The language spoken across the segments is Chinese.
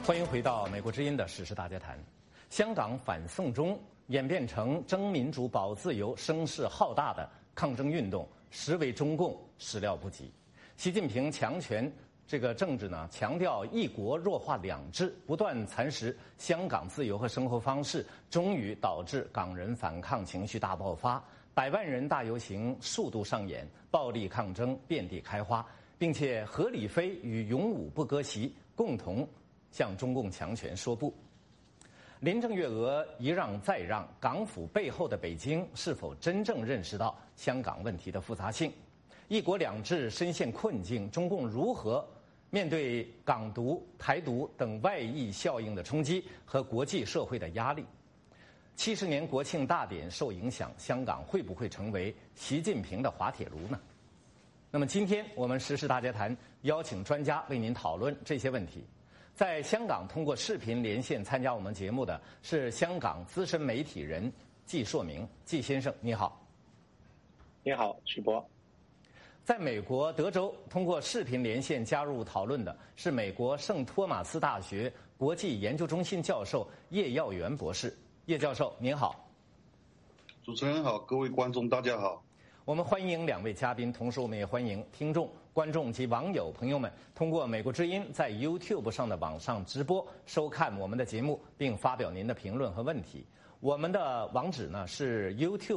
欢迎回到美国之音的时事大家谈。香港反送中演变成争民主、保自由、声势浩大的抗争运动，实为中共始料不及。习近平强权这个政治呢，强调一国弱化两制，不断蚕食香港自由和生活方式，终于导致港人反抗情绪大爆发，百万人大游行数度上演，暴力抗争遍地开花，并且何理非与勇武不割席共同向中共强权说不。林郑月娥一让再让，港府背后的北京是否真正认识到香港问题的复杂性？一国两制深陷困境，中共如何面对港独、台独等外溢效应的冲击和国际社会的压力？70年国庆大典受影响，香港会不会成为习近平的滑铁卢呢？那么今天我们时事大家谈邀请专家为您讨论这些问题。在香港通过视频连线参加我们节目的是香港资深媒体人季硕明，季先生你好。 你好，徐波。 在美国德州通过视频连线加入讨论的是美国圣托马斯大学国际研究中心教授叶耀元博士。叶教授您好。 主持人好，各位观众大家好。 我们欢迎两位嘉宾，同时我们也欢迎听众、观众及网友朋友们通过美国之音在 YouTube 上的网上直播收看我们的节目，并发表您的评论和问题。我们的网址呢是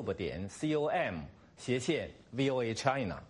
youtube.com/VOA China。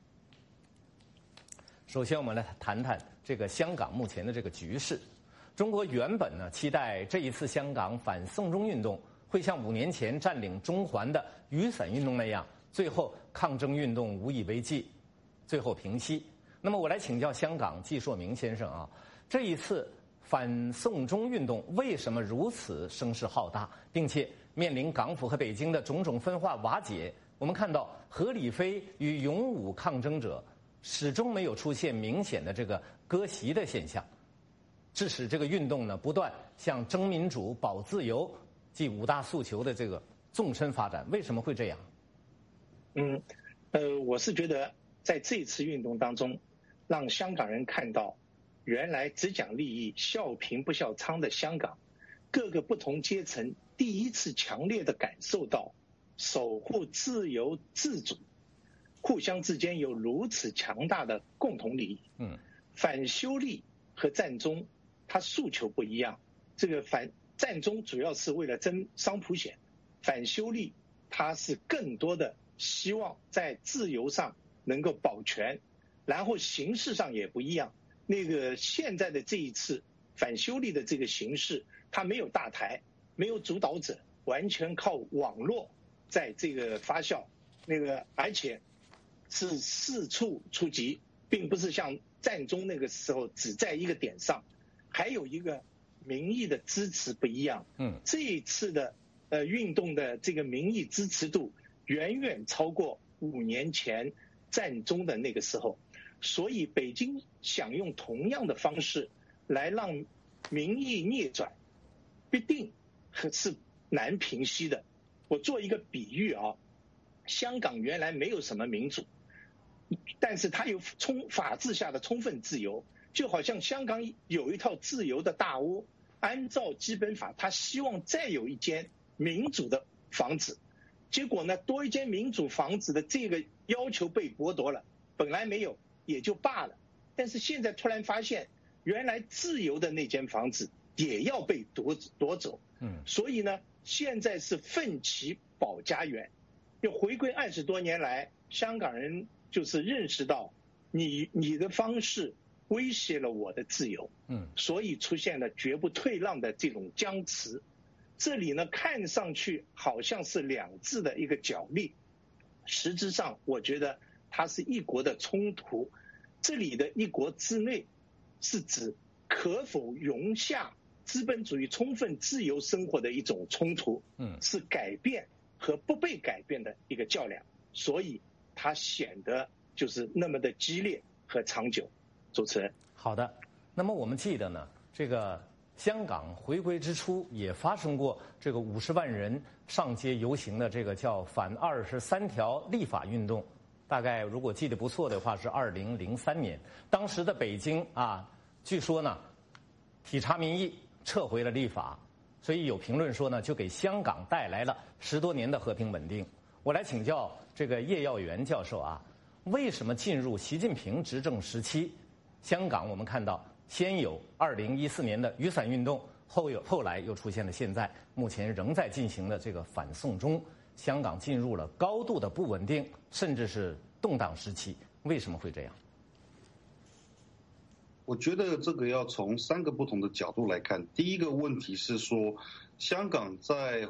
首先，我们来谈谈这个香港目前的这个局势。中国原本呢期待这一次香港反送中运动会像5年前占领中环的雨伞运动那样，最后抗争运动无以为继，最后平息。那么我来请教香港季硕明先生啊，这一次反送中运动为什么如此声势浩大，并且面临港府和北京的种种分化瓦解？我们看到何理非与勇武抗争者始终没有出现明显的这个割席的现象，致使这个运动呢不断向争民主、保自由即5大诉求的这个纵深发展。为什么会这样？ 我是觉得在这次运动当中，让香港人看到原来只讲利益、笑贫不笑娼的香港，各个不同阶层第一次强烈的感受到守护自由自主，互相之间有如此强大的共同利益。反修例和战中，它诉求不一样。这个战中主要是为了争商普选，反修例它是更多的希望在自由上能够保全，然后形式上也不一样。那个现在的这一次反修例的这个形式，它没有大台，没有主导者，完全靠网络在这个发酵，而且是四处出击，并不是像战中那个时候只在一个点上，还有一个民意的支持不一样。这一次的运动的这个民意支持度远远超过5年前战中的那个时候，所以北京想用同样的方式来让民意逆转，必定是难平息的。我做一个比喻啊，香港原来没有什么民主，但是它有法治下的充分自由，就好像香港有一套自由的大屋，按照基本法，它希望再有一间民主的房子，结果呢，多一间民主房子的这个要求被剥夺了，本来没有也就罢了，但是现在突然发现，原来自由的那间房子也要被夺走。所以呢，现在是奋起保家园。就回归20多年来，香港人就是认识到你的方式威胁了我的自由，所以出现了绝不退让的这种僵持。这里呢，看上去好像是两制的一个角力，实质上我觉得它是一国的冲突。这里的一国之内是指可否容下资本主义充分自由生活的一种冲突，是改变和不被改变的一个较量，所以它显得就是那么的激烈和长久。主持人， 好的。那么我们记得呢，这个香港回归之初也发生过这个50万人上街游行的这个叫反23条立法运动，大概如果记得不错的话是2003年。当时的北京啊，据说呢体察民意，撤回了立法。所以有评论说呢，就给香港带来了10多年的和平稳定。我来请教这个叶耀元教授啊，为什么进入习近平执政时期，香港我们看到先有2014年的雨伞运动，后来又出现了现在目前仍在进行的这个反送中，香港进入了高度的不稳定，甚至是动荡时期，为什么会这样？ 我觉得这个要从3个不同的角度来看。第一个问题是说，香港在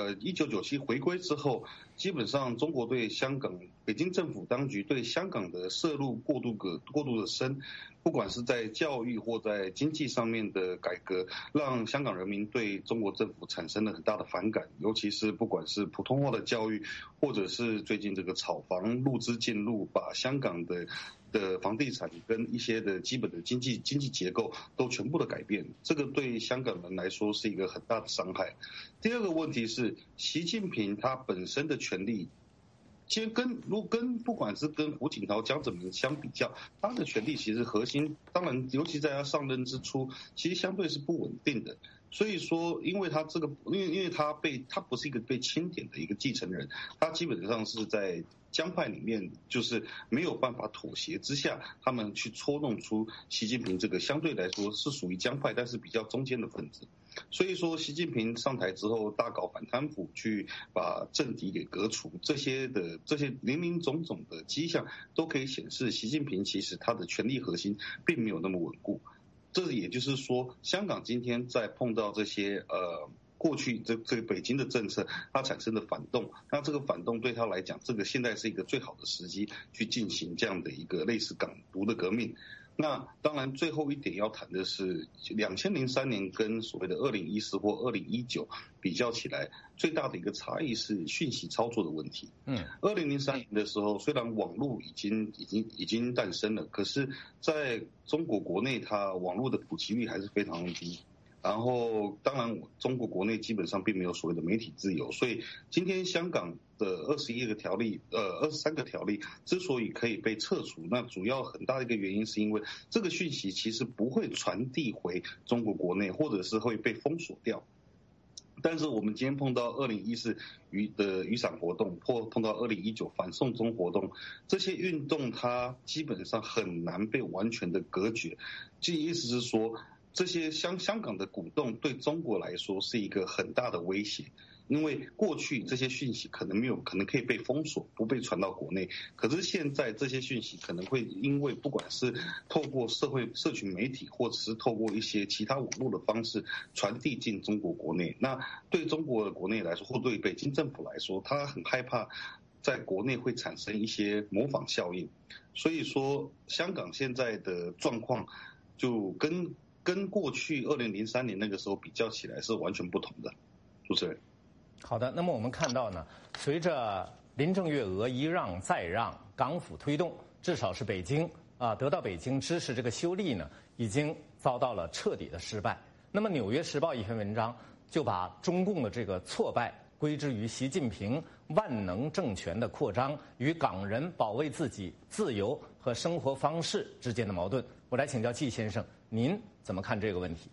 1997回归之后，基本上中国对香港北京政府当局对香港的涉入过度的深，不管是在教育或在经济上面的改革，让香港人民对中国政府产生了很大的反感，尤其是不管是普通话的教育，或者是最近这个炒房入资进入，把香港的房地产跟一些的基本的经济结构都全部的改变，这个对香港人来说是一个很大的伤害。第二个问题是，习近平他本身的权力，其实不管是跟胡锦涛、江泽民相比较，他的权力其实核心，当然尤其在他上任之初，其实相对是不稳定的。所以说，因为他不是一个被钦点的一个继承人，他基本上是在江派里面就是没有办法妥协之下，他们去戳弄出习近平这个相对来说是属于江派，但是比较中间的分子。所以说，习近平上台之后大搞反贪腐，去把政敌给革除，这些林林总总的迹象都可以显示，习近平其实他的权力核心并没有那么稳固。这也就是说，香港今天在碰到这些过去这个北京的政策，它产生的反动，那这个反动对他来讲，这个现在是一个最好的时机去进行这样的一个类似港独的革命。那当然，最后一点要谈的是，2003年跟所谓的2014或2019比较起来，最大的一个差异是讯息操作的问题。2003年的时候，虽然网络已经诞生了，可是在中国国内，它网络的普及率还是非常低。然后，当然，中国国内基本上并没有所谓的媒体自由，所以今天香港的23个条例之所以可以被撤除，那主要很大的一个原因是因为这个讯息其实不会传递回中国国内，或者是会被封锁掉。但是我们今天碰到2014的雨伞活动，或碰到2019反送中活动，这些运动它基本上很难被完全的隔绝。这意思是说，这些香港的鼓动对中国来说是一个很大的威胁，因为过去这些讯息可能可以被封锁，不被传到国内，可是现在这些讯息可能会因为不管是透过社群媒体，或者是透过一些其他网络的方式传递进中国国内，那对中国的国内来说，或对北京政府来说，他很害怕在国内会产生一些模仿效应。所以说，香港现在的状况就跟过去2003年那个时候比较起来是完全不同的。主持人。 好的，那么我们看到呢，随着林郑月娥一让再让，港府推动，至少是北京得到北京支持，这个修例呢已经遭到了彻底的失败。那么《纽约时报》一篇文章就把中共的这个挫败归之于习近平万能政权的扩张与港人保卫自己自由和生活方式之间的矛盾。我来请教季先生，您怎么看这个问题？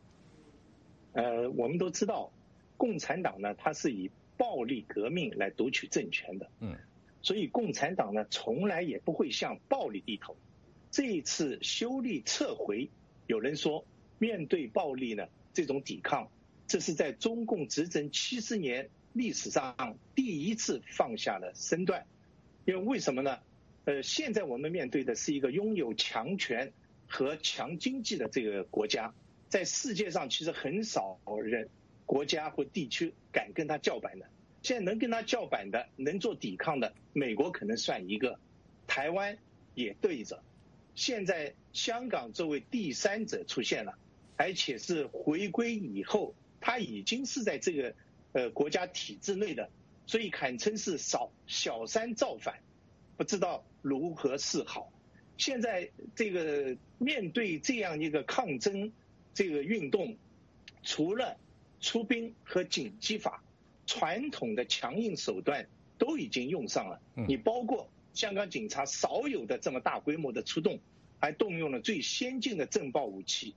我们都知道，共产党呢，它是以暴力革命来夺取政权的。所以共产党呢，从来也不会向暴力低头。这一次修例撤回，有人说，面对暴力呢，这种抵抗，这是在中共执政70年历史上第一次放下了身段。因为为什么呢？现在我们面对的是一个拥有强权和强经济的这个国家，在世界上其实很少人国家或地区敢跟他叫板的。现在能跟他叫板的，能做抵抗的，美国可能算一个，台湾也对着。现在香港这位第三者出现了，而且是回归以后，他已经是在这个国家体制内的，所以堪称是小三造反，不知道如何是好。现在这个面对这样一个抗争这个运动，除了出兵和紧急法，传统的强硬手段都已经用上了。你包括香港警察少有的这么大规模的出动，还动用了最先进的政爆武器，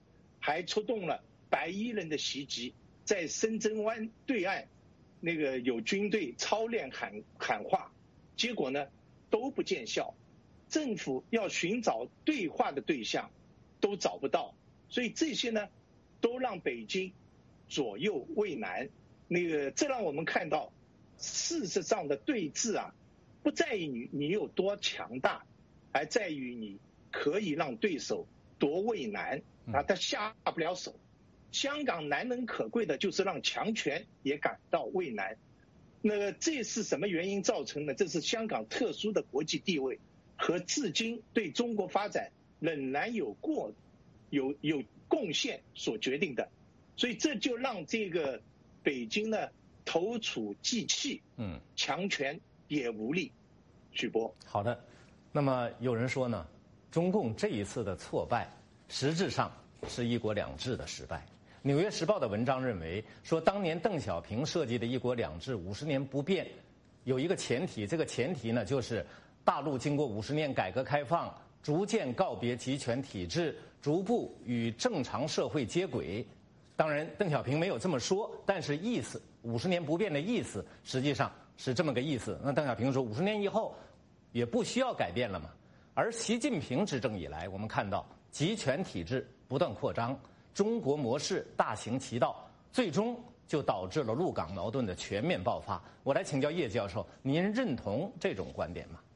还出动了白衣人的袭击，在深圳湾对岸那个有军队操练喊话，结果呢都不见效，政府要寻找对话的对象都找不到，所以这些呢都让北京左右为难。这让我们看到，事实上的对峙啊，不在于你有多强大，而在于你可以让对手多为难啊，他下不了手。香港难能可贵的就是让强权也感到为难。这是什么原因造成的？这是香港特殊的国际地位和至今对中国发展仍然有贡献所决定的。所以这就让这个北京呢投鼠忌器，强权也无力。许波， 好的。那么有人说呢，中共这一次的挫败，实质上是一国两制的失败。《纽约时报》的文章认为，说当年邓小平设计的一国两制50年不变，有一个前提，这个前提呢就是大陆经过50年改革开放，逐渐告别集权体制，逐步与正常社会接轨。当然，邓小平没有这么说，但是意思50年不变的意思实际上是这么个意思。那邓小平说50年以后也不需要改变了嘛。而习近平执政以来，我们看到集权体制不断扩张，中国模式大行其道，最终就导致了陆港矛盾的全面爆发。我来请教叶教授，您认同这种观点吗？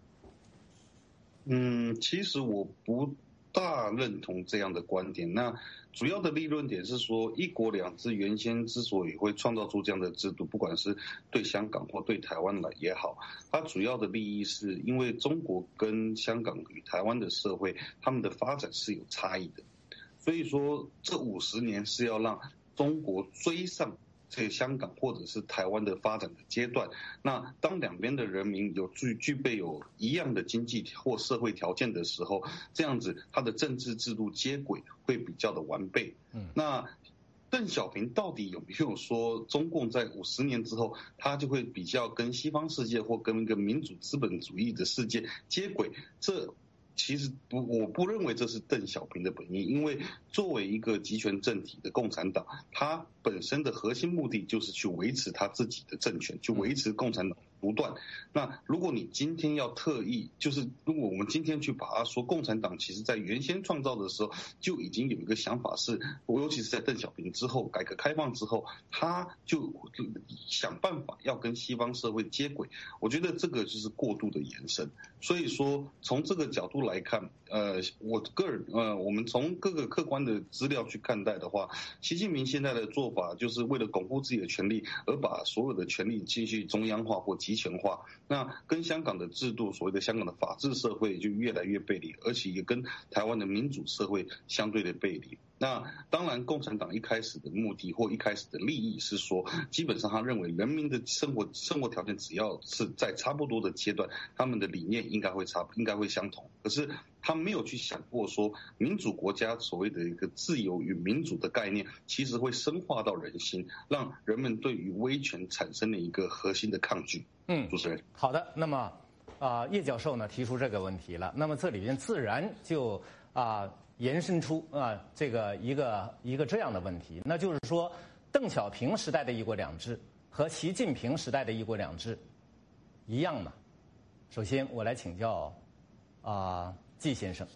其实我不大认同这样的观点。那主要的立论点是说，一国两制原先之所以会创造出这样的制度，不管是对香港或对台湾来也好，它主要的利益是因为中国跟香港与台湾的社会，他们的发展是有差异的，所以说这50年是要让中国追上这香港或者是台湾的发展的阶段。那当两边的人民具备有一样的经济或社会条件的时候，这样子它的政治制度接轨会比较的完备。那邓小平到底有没有说中共在50年之后，他就会比较跟西方世界或跟一个民主资本主义的世界接轨？这其实我不认为这是邓小平的本意，因为作为一个集权政体的共产党，它本身的核心目的就是去维持他自己的政权，去维持共产党不断。那如果你今天要特意，就是如果我们今天去把它说共产党其实在原先创造的时候就已经有一个想法是，尤其是在邓小平之后，改革开放之后，他就想办法要跟西方社会接轨，我觉得这个就是过度的延伸。所以说从这个角度来看，我个人我们从各个客观的资料去看待的话，习近平现在的做法就是为了巩固自己的权利，而把所有的权力继续中央化或集权化。那跟香港的制度，所谓的香港的法治社会就越来越背离，而且也跟台湾的民主社会相对的背离。那当然共产党一开始的目的或一开始的利益是说，基本上他认为人民的生活条件只要是在差不多的阶段，他们的理念应该会相同。可是他没有去想过说，民主国家所谓的一个自由与民主的概念，其实会深化到人心，让人们对于威权产生了一个核心的抗拒。主持人， 好的。那么叶教授呢提出这个问题了，那么这里边自然就延伸出这个一个这样的问题，那就是说邓小平时代的一国两制和习近平时代的一国两制一样吗？首先我来请教季先生。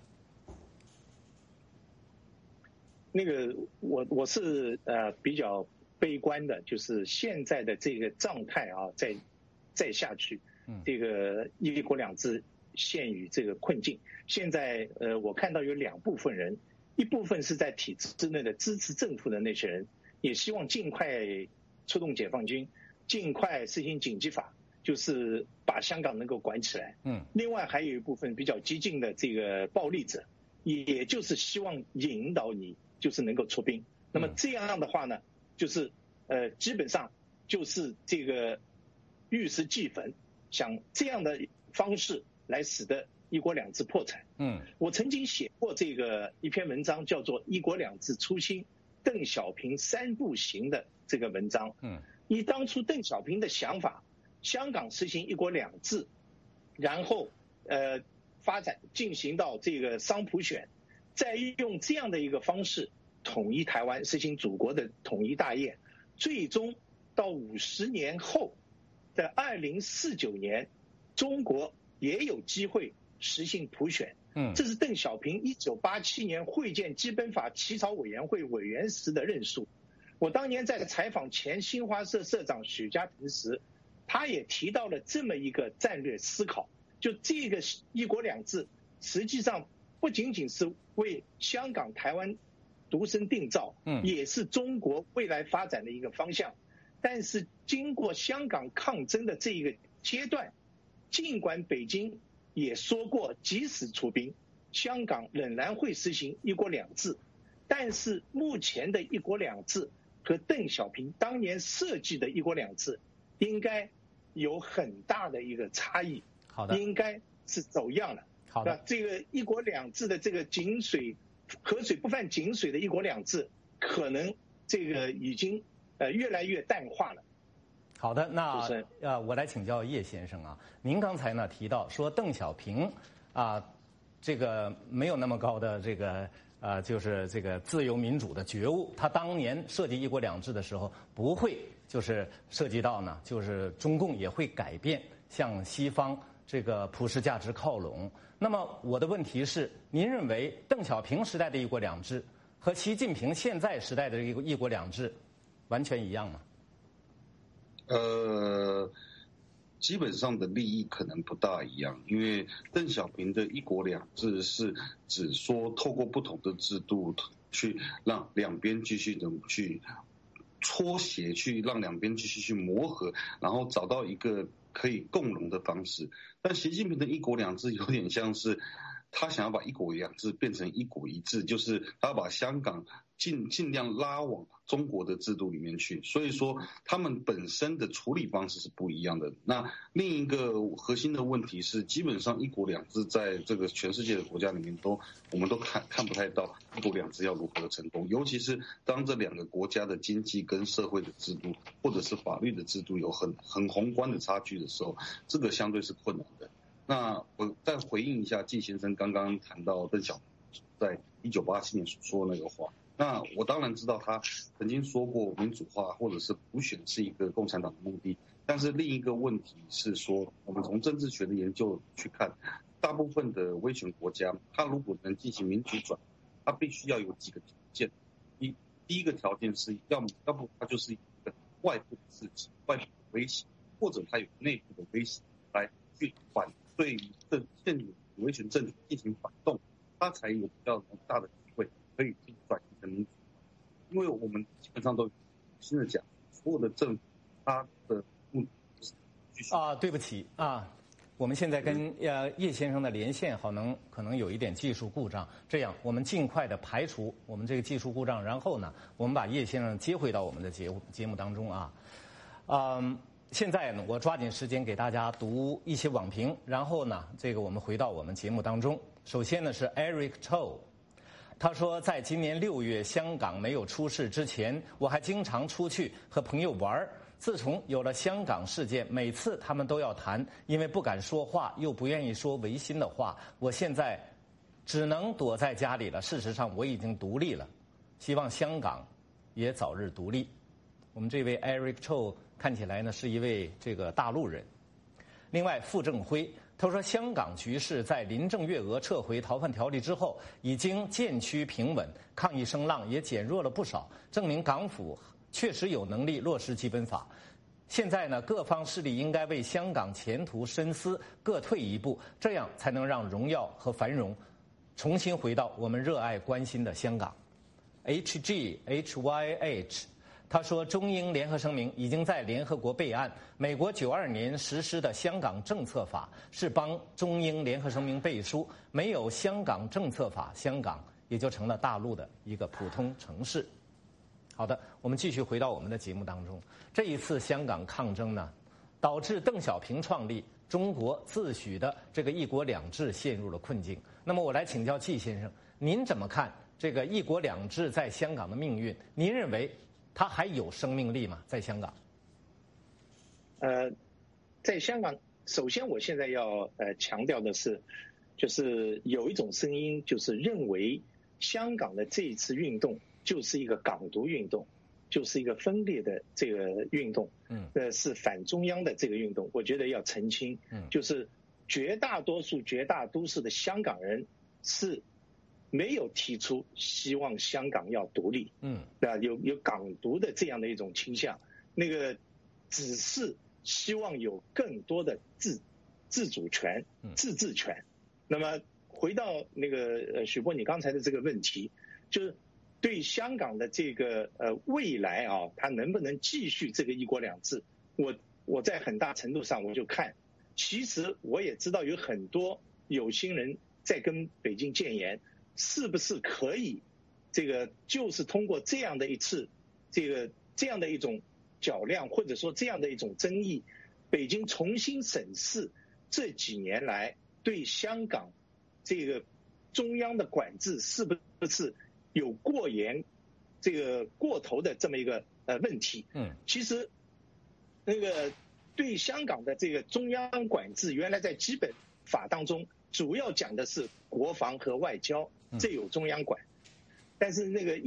我是比较悲观的，就是现在的这个状态再下去，这个一国两制陷于这个困境。现在我看到有2部分人，一部分是在体制之内的支持政府的那些人，也希望尽快出动解放军，尽快实行紧急法，就是把香港能够管起来。另外还有一部分比较激进的这个暴力者，也就是希望引导你就是能够出兵。那么这样的话呢，就是基本上就是这个玉石俱焚，想这样的方式来使得一国两制破产。我曾经写过一篇文章，叫做《一国两制初心：邓小平3步行》的这个文章。以当初邓小平的想法，香港实行一国两制，然后发展进行到这个商普选，再用这样的一个方式统一台湾，实行祖国的统一大业，最终到50年后的2049年，中国也有机会实行普选。这是邓小平1987年会见基本法起草委员会委员时的论述。我当年在采访前新华社社长许家屯时，他也提到了这么一个战略思考，就这个一国两制实际上不仅仅是为香港台湾独身定造，也是中国未来发展的一个方向。但是经过香港抗争的这一个阶段，尽管北京也说过即使出兵，香港仍然会实行一国两制，但是目前的一国两制和邓小平当年设计的一国两制应该有很大的一个差异。 好的， 应该是走样了。 好的， 这个一国两制的这个河水不犯井水的一国两制，可能这个已经越来越淡化了。 好的，那我来请教叶先生啊，您刚才呢提到说邓小平这个没有那么高的这个就是这个自由民主的觉悟，他当年设计一国两制的时候不会就是涉及到呢，就是中共也会改变向西方这个普世价值靠拢。那么我的问题是，您认为邓小平时代的一国两制和习近平现在时代的一国两制完全一样吗？ 基本上的利益可能不大一样，因为邓小平的一国两制是只说透过不同的制度去让两边继续的去搓协，去让两边继续去磨合，然后找到一个可以共荣的方式。但习近平的一国两制有点像是他想要把一国两制变成一国一制，就是他要把香港尽量拉往中国的制度里面去，所以说他们本身的处理方式是不一样的。那另一个核心的问题是，基本上一国两制在这个全世界的国家里面我们都看不太到一国两制要如何的成功，尤其是当这两个国家的经济跟社会的制度或者是法律的制度有很宏观的差距的时候，这个相对是困难的。那我再回应一下季先生刚刚谈到邓小平在1987年所说的那个话。那我当然知道他曾经说过民主化或者是普选是一个共产党的目的，但是另一个问题是说，我们从政治学的研究去看，大部分的威权国家，它如果能进行民主转，它必须要有几个条件。第一个条件是要不它就是一个外部的刺激、外部的威胁，或者它有内部的威胁来去反对于现有威权政权进行反动，它才有比较大的机会可以转型成民主。因为我们基本上都新的讲，所有的政府它的目的是对不起我们现在跟叶先生的连线可能有一点技术故障，这样我们尽快的排除我们这个技术故障，然后呢，我们把叶先生接回到我们的节目当中现在呢，我抓紧时间给大家读一些网评，然后呢，我们回到我们节目当中。首先呢是 Eric Cho， 他说，在今年6月香港没有出事之前，我还经常出去和朋友玩。自从有了香港事件，每次他们都要谈，因为不敢说话，又不愿意说违心的话。我现在只能躲在家里了。事实上，我已经独立了，希望香港也早日独立。我们这位 Eric Cho 看起来呢是一位大陆人。另外，傅正辉他说，香港局势在林郑月娥撤回逃犯条例之后已经渐趋平稳，抗议声浪也减弱了不少，证明港府确实有能力落实基本法。现在呢，各方势力应该为香港前途深思，各退一步，这样才能让荣耀和繁荣重新回到我们热爱关心的香港。HGHYH他说，中英联合声明已经在联合国备案，美国92年实施的香港政策法是帮中英联合声明背书，没有香港政策法，香港也就成了大陆的一个普通城市。好的，我们继续回到我们的节目当中。这一次香港抗争呢，导致邓小平创立中国自诩的一国两制陷入了困境。那么我来请教季先生，您怎么看一国两制在香港的命运？您认为它还有生命力吗？在香港？ 在香港，首先我现在要强调的是，就是有一种声音，就是认为香港的这一次运动就是一个港独运动，就是一个分裂的这个运动，是反中央的这个运动。我觉得要澄清，就是绝大多数绝大多数的香港人是没有提出希望香港要独立，有港独的这样的一种倾向，那个只是希望有更多的自主权、自治权。那么回到那个许波你刚才的这个问题，就是对香港的这个未来啊，它能不能继续这个一国两制？我在很大程度上我就看，其实我也知道有很多有心人在跟北京建言，是不是可以这个就是通过这样的一次这样的一种较量，或者说这样的一种争议，北京重新审视这几年来对香港这个中央的管制是不是有过严、这个过头的这么一个问题。其实那个对香港的这个中央管制，原来在基本法当中主要讲的是国防和外交，这有中央管。但是那个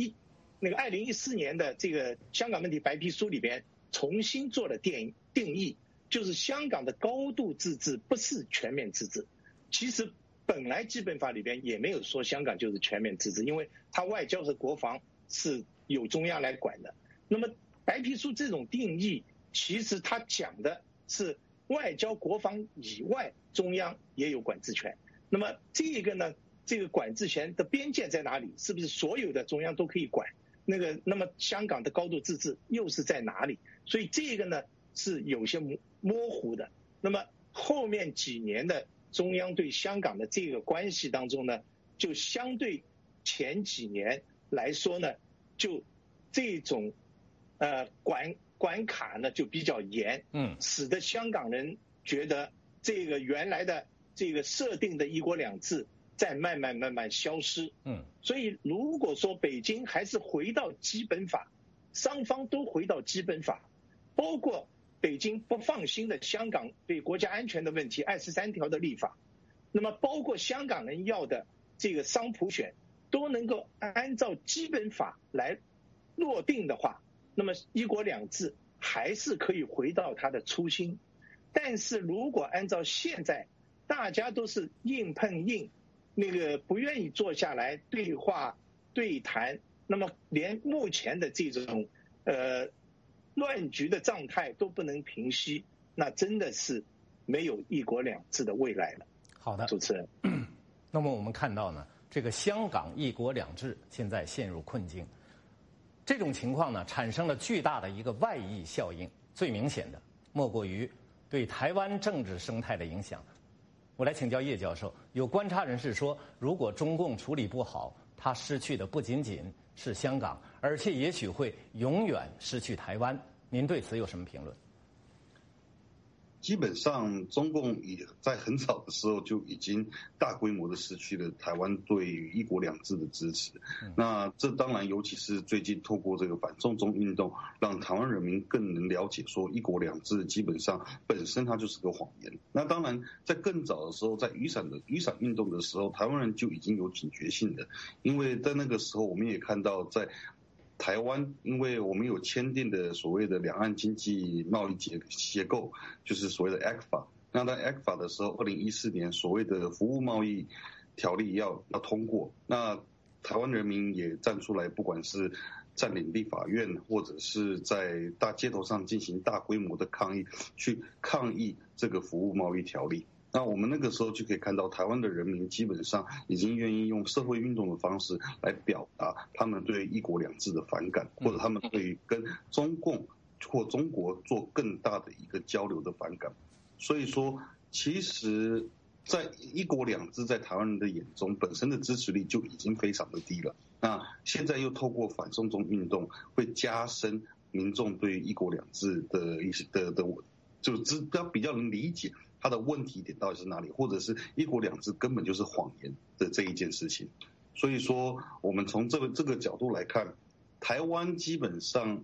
2014年的这个香港问题白皮书里边重新做了定义，就是香港的高度自治不是全面自治。其实本来基本法里边也没有说香港就是全面自治，因为它外交和国防是由中央来管的。那么白皮书这种定义，其实它讲的是外交国防以外，中央也有管制权。那么这个呢，这个管制权的边界在哪里？是不是所有的中央都可以管？那么香港的高度自治又是在哪里？所以这个呢是有些模糊的。那么后面几年的中央对香港的这个关系当中呢，就相对前几年来说呢，就这种关卡呢就比较严，使得香港人觉得这个原来的这个设定的一国两制在慢慢消失。所以如果说北京还是回到基本法，双方都回到基本法，包括北京不放心的香港对国家安全的问题23条的立法，那么包括香港人要的这个双普选都能够按照基本法来落定的话，那么一国两制还是可以回到它的初心。但是如果按照现在大家都是硬碰硬，那个不愿意坐下来对话对谈，那么连目前的这种乱局的状态都不能平息，那真的是没有一国两制的未来了。 好的， 主持人。 那么我们看到呢，这个香港一国两制现在陷入困境，这种情况呢产生了巨大的一个外溢效应，最明显的莫过于对台湾政治生态的影响。我来请教叶教授，有观察人士说，如果中共处理不好，它失去的不仅仅是香港，而且也许会永远失去台湾。您对此有什么评论？ 基本上，中共也在很早的时候就已经大规模的失去了台湾对于一国两制的支持。那这当然，尤其是最近透过这个反送中运动，让台湾人民更能了解说一国两制基本上本身它就是个谎言。那当然，在更早的时候，在雨伞运动的时候，台湾人就已经有警觉性的，因为在那个时候我们也看到在台湾，因为我们有签订的所谓的两岸经济贸易结构，就是所谓的 ECFA。那在 ECFA 的时候，2014年所谓的服务贸易条例要通过，那台湾人民也站出来，不管是占领立法院，或者是在大街头上进行大规模的抗议，去抗议这个服务贸易条例。那我们那个时候就可以看到，台湾的人民基本上已经愿意用社会运动的方式来表达他们对一国两制的反感，或者他们对于跟中共或中国做更大的一个交流的反感。所以说，其实在一国两制在台湾人的眼中，本身的支持率就已经非常的低了。那现在又透过反送中运动，会加深民众对一国两制的一些就是比较能理解它的问题点到底是哪里，或者是一国两制根本就是谎言的这一件事情。所以说，我们从这个角度来看，台湾基本上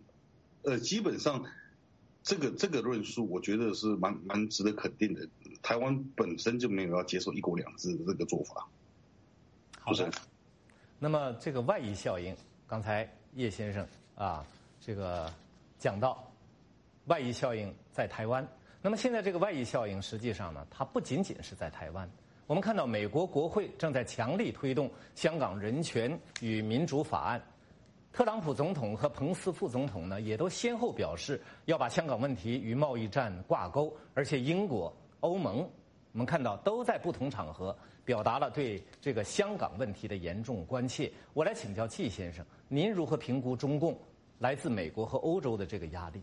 这个论述，我觉得是蛮值得肯定的。台湾本身就没有要接受一国两制的这个做法。 好的。那么这个外溢效应，刚才叶先生啊，这个讲到外溢效应在台湾。那么现在这个外溢效应实际上呢，它不仅仅是在台湾。我们看到美国国会正在强力推动香港人权与民主法案，特朗普总统和彭斯副总统呢，也都先后表示要把香港问题与贸易战挂钩，而且英国、欧盟，我们看到都在不同场合表达了对这个香港问题的严重关切。我来请教季先生，您如何评估中共来自美国和欧洲的这个压力？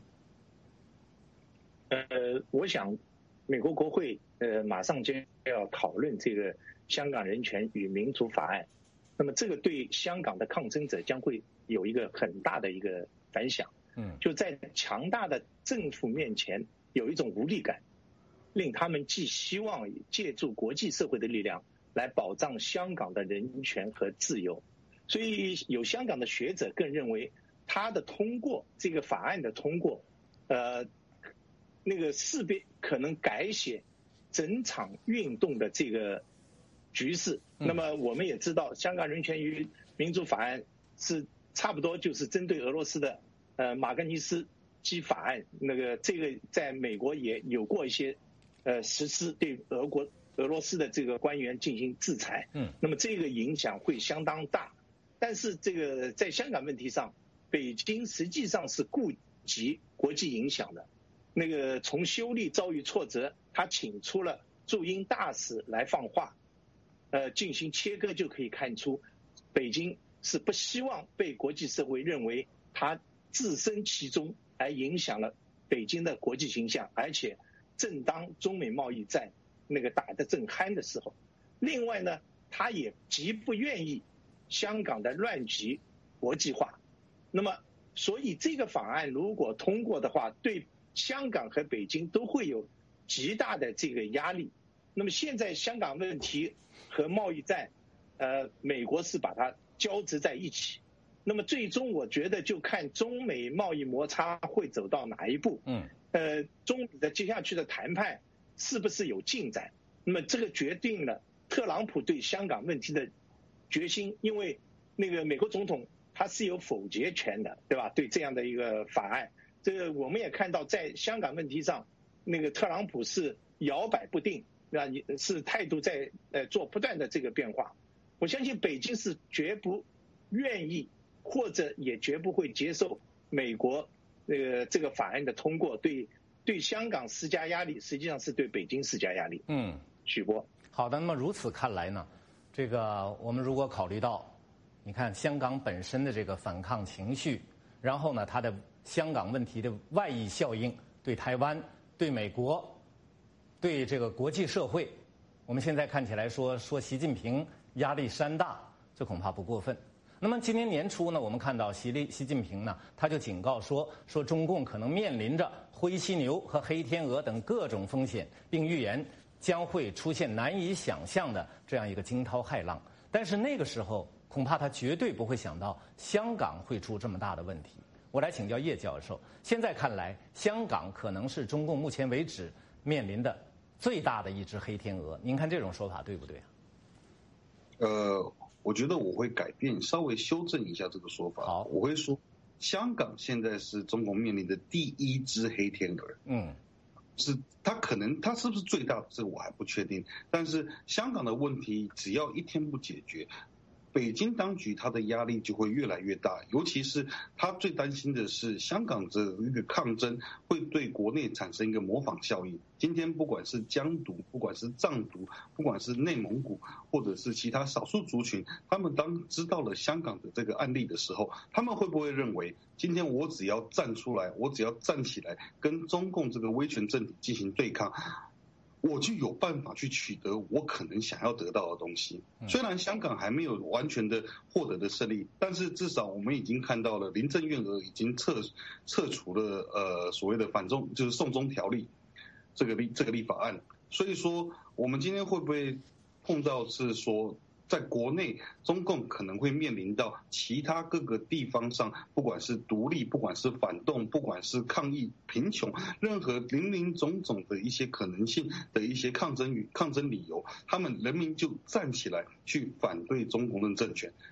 我想，美国国会马上就要讨论这个香港人权与民主法案，那么这个对香港的抗争者将会有一个很大的一个反响。就在强大的政府面前有一种无力感，令他们既希望借助国际社会的力量来保障香港的人权和自由，所以有香港的学者更认为，他的通过这个法案的通过，那个势必可能改写整场运动的这个局势。那么我们也知道，香港人权与民主法案是差不多就是针对俄罗斯的马格尼斯基法案，那个这个在美国也有过一些实施对俄罗斯的这个官员进行制裁。那么这个影响会相当大。但是这个在香港问题上，北京实际上是顾及国际影响的。那个从修例遭遇挫折，他请出了驻英大使来放话，进行切割，就可以看出，北京是不希望被国际社会认为他置身其中，而影响了北京的国际形象。而且，正当中美贸易战那个打得正酣的时候，另外呢，他也极不愿意香港的乱局国际化。那么，所以这个法案如果通过的话，对香港和北京都会有极大的这个压力。那么现在香港问题和贸易战，美国是把它交织在一起。那么最终我觉得就看中美贸易摩擦会走到哪一步。中美的接下去的谈判是不是有进展？那么这个决定了特朗普对香港问题的决心，因为那个美国总统他是有否决权的，对吧？对这样的一个法案。这个我们也看到，在香港问题上，那个特朗普是摇摆不定，是态度在做不断的这个变化。我相信北京是绝不愿意，或者也绝不会接受美国这个法案的通过，对香港施加压力，实际上是对北京施加压力。许波， 好的。那么如此看来呢，这个我们如果考虑到，你看香港本身的这个反抗情绪，然后呢，它的香港问题的外溢效应对台湾、对美国、对这个国际社会，我们现在看起来说习近平压力山大，这恐怕不过分。那么今年年初呢，我们看到习近平呢，他就警告说中共可能面临着灰犀牛和黑天鹅等各种风险，并预言将会出现难以想象的这样一个惊涛骇浪。但是那个时候，恐怕他绝对不会想到香港会出这么大的问题。我来请教叶教授，现在看来，香港可能是中共目前为止面临的最大的一只黑天鹅，您看这种说法对不对啊？ 我觉得我会改变，稍微修正一下这个说法。 好， 我会说，香港现在是中国面临的第一只黑天鹅。是它是不是最大的，这个我还不确定。但是香港的问题只要一天不解决，北京当局它的压力就会越来越大，尤其是他最担心的是香港这一个抗争会对国内产生一个模仿效应。今天不管是疆独，不管是藏独，不管是内蒙古，或者是其他少数族群，他们当知道了香港的这个案例的时候，他们会不会认为今天我只要站出来，我只要站起来跟中共这个威权政体进行对抗，我就有办法去取得我可能想要得到的东西。虽然香港还没有完全的获得的胜利，但是至少我们已经看到了林郑月娥已经撤除了所谓的就是送中条例这个立法案。所以说我们今天会不会碰到是说，在国内中共可能会面临到其他各个地方上，不管是独立，不管是反动，不管是抗议贫穷，任何林林总总的一些可能性的一些抗争理由，人民就站起来去反对中共的政权。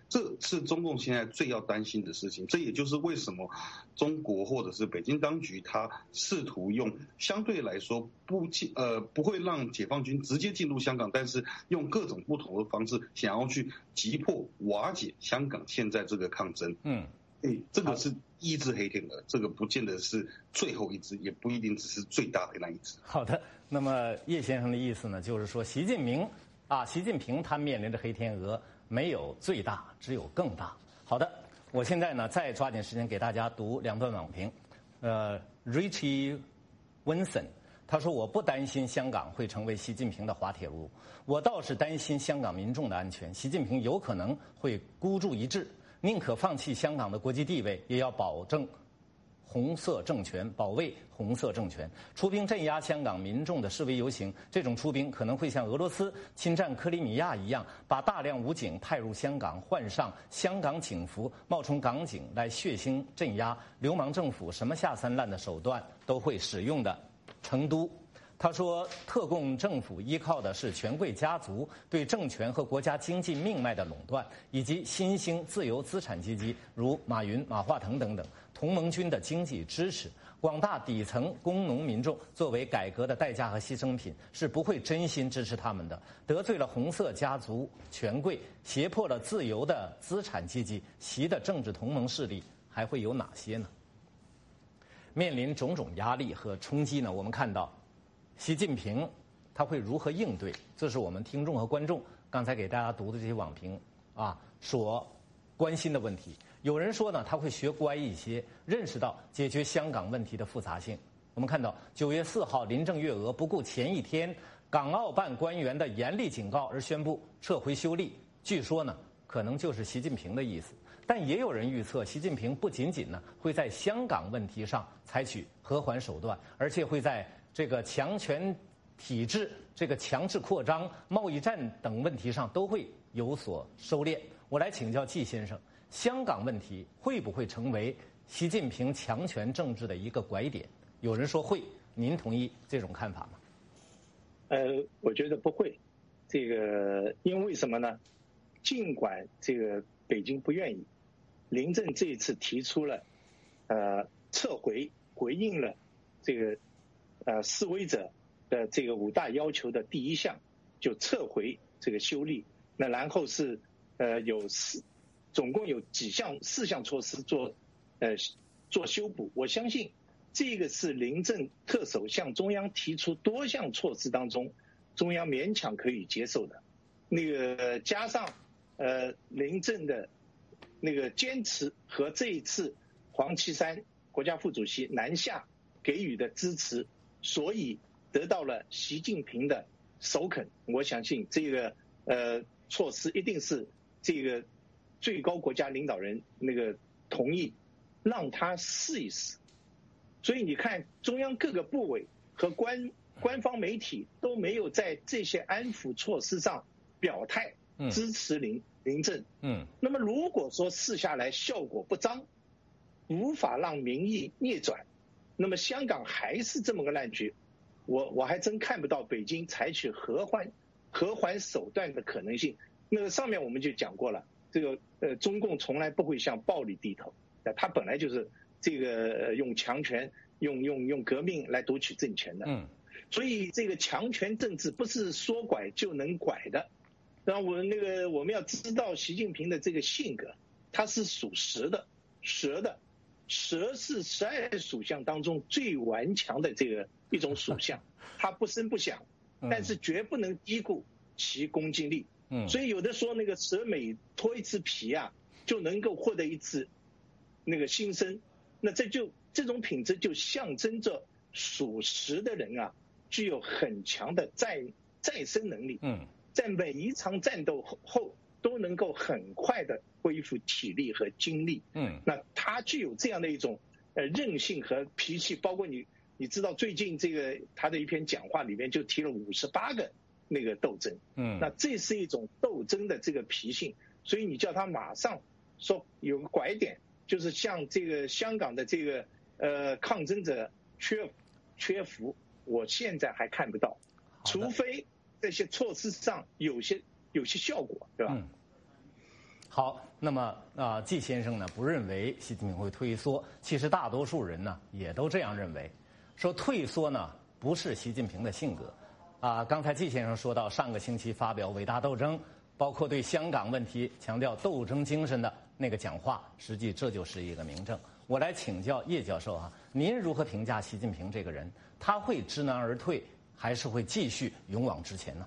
这是中共现在最要担心的事情。这也就是为什么中国或者是北京当局他试图用相对来说不会让解放军直接进入香港，但是用各种不同的方式想要去击破瓦解香港现在这个抗争。这个是一只黑天鹅，这个不见得是最后一只，也不一定只是最大的那一只。 好的，那么叶先生的意思呢，就是说习近平他面临的黑天鹅没有最大，只有更大。好的，我现在呢再抓紧时间给大家读2段网评。Richie Winson 他说：“我不担心香港会成为习近平的滑铁卢，我倒是担心香港民众的安全。习近平有可能会孤注一掷，宁可放弃香港的国际地位，也要保卫红色政权，出兵镇压香港民众的示威游行。这种出兵可能会像俄罗斯侵占克里米亚一样，把大量武警派入香港，换上香港警服，冒充港警来血腥镇压。流氓政府什么下三滥的手段都会使用的。”成都他说，特共政府依靠的是权贵家族对政权和国家经济命脉的垄断，以及新兴自由资产阶级如马云、马化腾等等同盟军的经济支持。广大底层工农民众作为改革的代价和牺牲品，是不会真心支持他们的。得罪了红色家族权贵，胁迫了自由的资产阶级，习的政治同盟势力还会有哪些呢？面临种种压力和冲击呢，我们看到习近平他会如何应对？这是我们听众和观众刚才给大家读的这些网评所关心的问题。有人说呢，他会学乖一些，认识到解决香港问题的复杂性。我们看到9月4号，林郑月娥不顾前一天港澳办官员的严厉警告而宣布撤回修例，据说呢，可能就是习近平的意思。但也有人预测，习近平不仅仅呢会在香港问题上采取和缓手段，而且会在这个强权体制、这个强制扩张、贸易战等问题上都会有所收敛。我来请教季先生，香港问题会不会成为习近平强权政治的一个拐点？有人说会，您同意这种看法吗？ 我觉得不会。因为什么呢？尽管这个北京不愿意，林郑这一次提出了回应了这个示威者的这个5大要求的第一项，就撤回这个修例。那然后是总共有4项措施做修补。我相信这个是林郑特首向中央提出多项措施当中，中央勉强可以接受的。加上林郑的那个坚持和这一次黄岐山国家副主席南下给予的支持，所以得到了习近平的首肯。我相信这个措施一定是这个最高国家领导人同意让他试一试。所以你看，中央各个部委和官方媒体都没有在这些安抚措施上表态支持林郑。那么如果说试下来效果不彰，无法让民意逆转，那么香港还是这么个烂局，我还真看不到北京采取和缓手段的可能性。那个上面我们就讲过了，这个中共从来不会向暴力低头，他本来就是这个用强权、用革命来夺取政权的。所以这个强权政治不是说拐就能拐的。然后我们要知道习近平的这个性格，他是属蛇的，蛇是12属相当中最顽强的这个一种属相，他不声不响，但是绝不能低估其攻击力。所以有的说那个蛇每脱一次皮就能够获得一次新生。那这种品质就象征着属实的人具有很强的再生能力。在每一场战斗后都能够很快的恢复体力和精力。那他具有这样的一种韧性和脾气。包括你知道最近这个他的一篇讲话里面就提了58个斗争。那这是一种斗争的这个脾性。所以你叫他马上说有个拐点，就是像这个香港的这个抗争者缺服，我现在还看不到，除非这些措施上有些效果，对吧？ 好，那么季先生呢不认为习近平会退缩，其实大多数人呢也都这样认为，说退缩呢不是习近平的性格。刚才季先生说到上个星期发表伟大斗争，包括对香港问题强调斗争精神的那个讲话，实际这就是一个明证。我来请教叶教授您如何评价习近平这个人？他会知难而退，还是会继续勇往直前呢？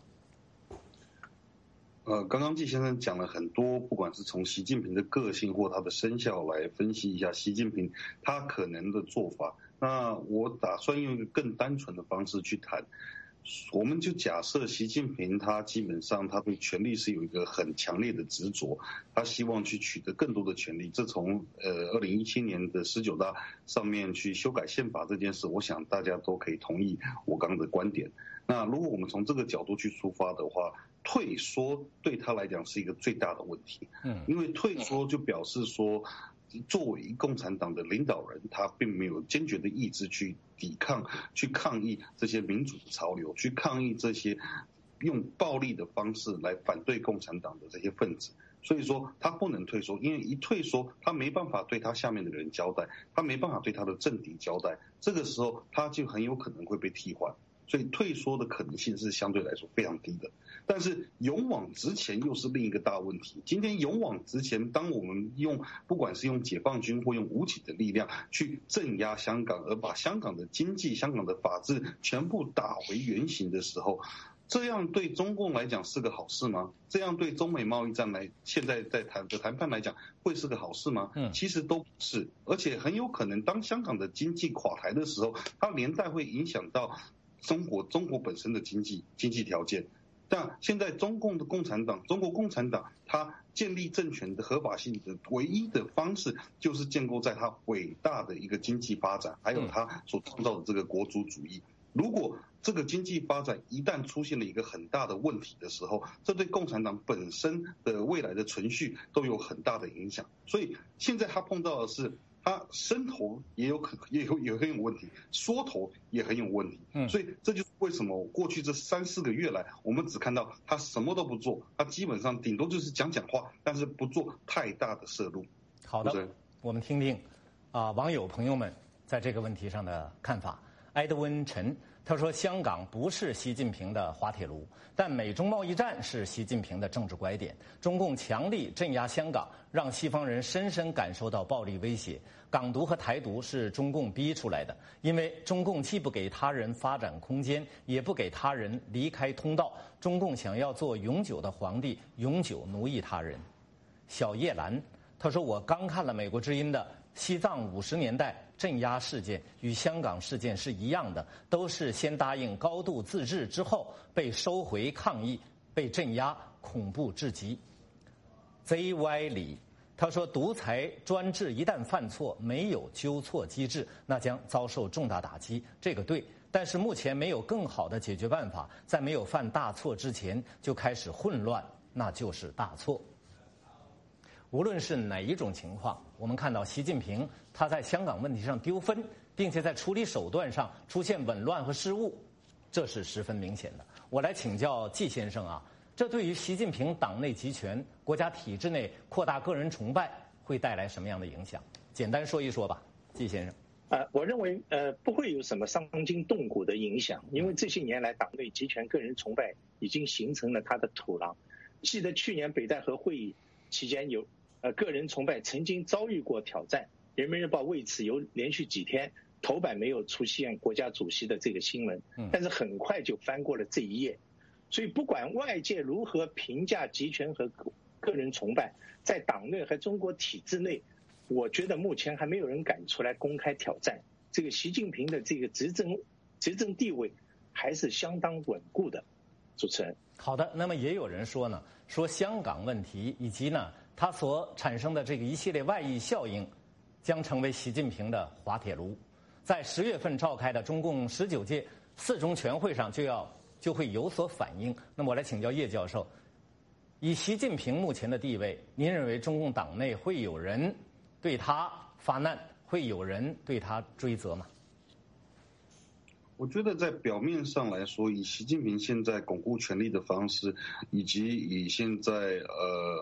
刚刚季先生讲了很多，不管是从习近平的个性或他的生肖来分析一下习近平他可能的做法。那我打算用一个更单纯的方式去谈。我们就假设习近平他基本上他对权力是有一个很强烈的执着，他希望去取得更多的权力。这从2017年的19大上面去修改宪法这件事，我想大家都可以同意我刚刚的观点。那如果我们从这个角度去出发的话，退缩对他来讲是一个最大的问题。因为退缩就表示说，作为共产党的领导人，他并没有坚决的意志去抵抗、去抗议这些民主的潮流，去抗议这些用暴力的方式来反对共产党的这些分子。所以说他不能退缩，因为一退缩，他没办法对他下面的人交代，他没办法对他的政敌交代，这个时候他就很有可能会被替换。所以退缩的可能性是相对来说非常低的。但是勇往直前又是另一个大问题。今天勇往直前，当我们不管是用解放军或用武警的力量去镇压香港，而把香港的经济、香港的法治全部打回原形的时候，这样对中共来讲是个好事吗？这样对中美贸易战现在在谈判来讲会是个好事吗？其实都不是，而且很有可能当香港的经济垮台的时候，它连带会影响到中国本身的经济条件。但现在中国共产党它建立政权的合法性的唯一的方式，就是建构在它伟大的一个经济发展，还有它所创造的这个国族主义。如果这个经济发展一旦出现了一个很大的问题的时候，这对共产党本身的未来的存续都有很大的影响。所以现在他碰到的是，他伸头也很有问题，缩头也很有问题。所以这就是为什么过去这3-4个月来，我们只看到他什么都不做，他基本上顶多就是讲话，但是不做太大的涉入。 好的，我们听听网友朋友们在这个问题上的看法。埃德温陈他说，香港不是习近平的滑铁卢，但美中贸易战是习近平的政治拐点。中共强力镇压香港，让西方人深深感受到暴力威胁。港独和台独是中共逼出来的，因为中共既不给他人发展空间，也不给他人离开通道。中共想要做永久的皇帝，永久奴役他人。小叶兰他说，我刚看了美国之音的西藏50年代镇压事件，与香港事件是一样的，都是先答应高度自治之后被收回抗议，被镇压，恐怖至极。ZY 李他说，独裁专制一旦犯错，没有纠错机制，那将遭受重大打击。这个对，但是目前没有更好的解决办法，在没有犯大错之前就开始混乱，那就是大错。无论是哪一种情况，我们看到习近平他在香港问题上丢分，并且在处理手段上出现紊乱和失误，这是十分明显的。我来请教季先生这对于习近平党内集权、国家体制内扩大个人崇拜会带来什么样的影响？简单说一说吧，季先生。 我认为不会有什么伤筋动骨的影响，因为这些年来党内集权、个人崇拜已经形成了它的土壤。记得去年北戴河会议期间有个人崇拜曾经遭遇过挑战，人民日报为此有连续几天头版没有出现国家主席的这个新闻，但是很快就翻过了这一页。所以不管外界如何评价集权和个人崇拜，在党内和中国体制内，我觉得目前还没有人敢出来公开挑战。这个习近平的这个执政地位还是相当稳固的。主持人。 好的，那么也有人说说香港问题以及它所产生的这个一系列外溢效应，将成为习近平的滑铁卢。在10月份召开的中共19届4中全会上就会有所反映。那么我来请教叶教授，以习近平目前的地位，您认为中共党内会有人对他发难，会有人对他追责吗？ 我觉得在表面上来说，以习近平现在巩固权力的方式，以及以现在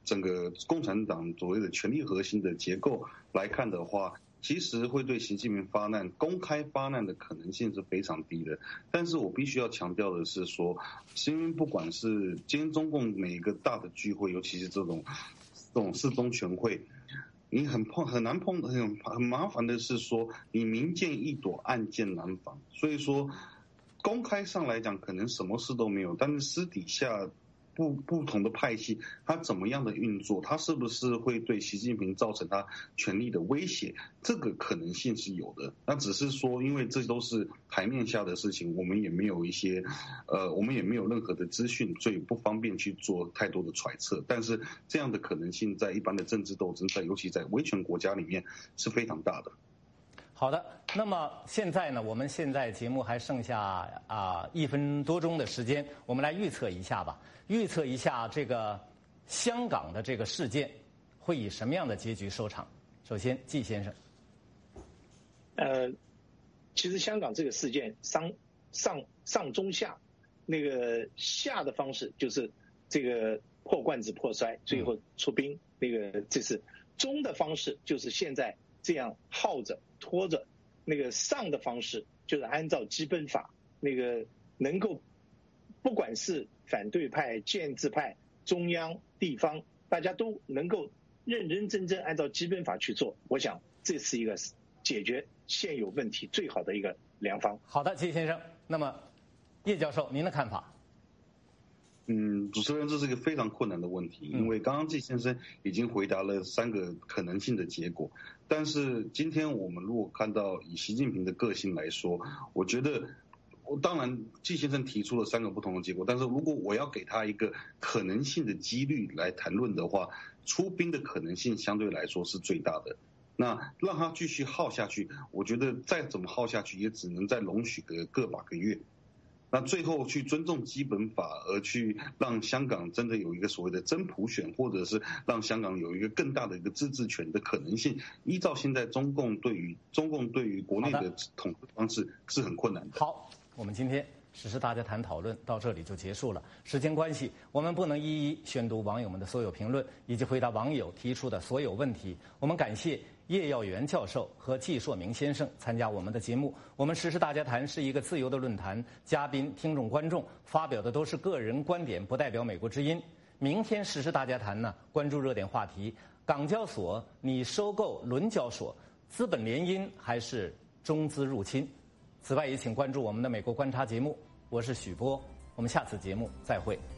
整个共产党所谓的权力核心的结构来看的话，其实会对习近平发难、公开发难的可能性是非常低的。但是我必须要强调的是说，因为不管是今天中共每一个大的聚会，尤其是这种四中全会，你很麻烦的是说，你明见一朵，暗箭难防。所以说，公开上来讲可能什么事都没有，但是私底下不同的派系，它怎么样的运作，它是不是会对习近平造成他权力的威胁，这个可能性是有的。那只是说，因为这都是台面下的事情，我们也没有任何的资讯，所以不方便去做太多的揣测。但是这样的可能性在一般的政治斗争，尤其在威权国家里面是非常大的。 好的，那么现在呢，我们现在节目还剩下1分多钟的时间，我们来预测一下吧。预测一下这个香港的这个事件会以什么样的结局收场？首先，季先生。 其实香港这个事件上中下，那个下的方式就是这个破罐子破摔，最后出兵，那个这是中的方式，就是现在这样耗着拖着，那个上的方式就是按照基本法，那个能够不管是反对派、建制派、中央、地方，大家都能够认认真真按照基本法去做。我想这是一个解决现有问题最好的一个良方。 好的，季先生。那么，叶教授，您的看法？ 主持人，这是一个非常困难的问题，因为刚刚季先生已经回答了3个可能性的结果。但是今天我们如果看到以习近平的个性来说，我觉得，当然季先生提出了3个不同的结果，但是如果我要给他一个可能性的几率来谈论的话，出兵的可能性相对来说是最大的。那让他继续耗下去，我觉得再怎么耗下去，也只能再容许个把个月。那最后去尊重基本法，而去让香港真的有一个所谓的真普选，或者是让香港有一个更大的一个自治权的可能性，依照现在中共对于国内的统治方式是很困难的。 好，我们今天时事大家谈讨论到这里就结束了。时间关系，我们不能一一宣读网友们的所有评论，以及回答网友提出的所有问题。我们感谢叶耀元教授和季硕明先生参加我们的节目。我们时事大家谈是一个自由的论坛，嘉宾、听众、观众发表的都是个人观点，不代表美国之音。明天时事大家谈呢，关注热点话题：港交所拟收购伦交所，资本联姻还是中资入侵？此外，也请关注我们的美国观察节目。我是许波，我们下次节目再会。